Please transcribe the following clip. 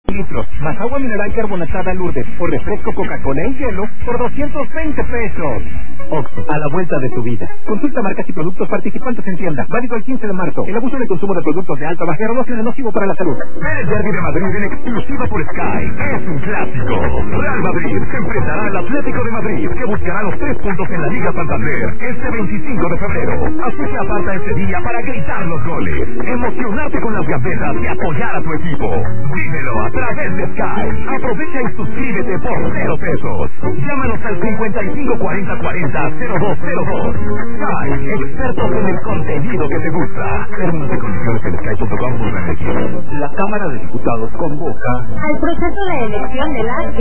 litros, más agua mineral carbonatada Lourdes o refresco Coca-Cola en hielo por 220 pesos. Oxxo, a la vuelta de tu vida. Consulta marcas y productos participantes en tienda. Válido el 15 de marzo. El abuso de consumo de productos de alta o baja graduación es nocivo para la salud. El Derby de Madrid en exclusiva por Sky es un clásico. Real Madrid se enfrentará al Atlético de Madrid, que buscará los 3 puntos en la Liga Santander este 25 de febrero. Así que aparta este día para gritar los goles, emocionarte con las gambetas y apoyar a tu equipo. Dímelo a través de Sky. Aprovecha y suscríbete por 0 pesos. Llámanos al 554040 0202. Sky, expertos en el contenido que te gusta. Términos y condiciones en sky.com.mx. La Cámara de Diputados convoca al proceso de elección de las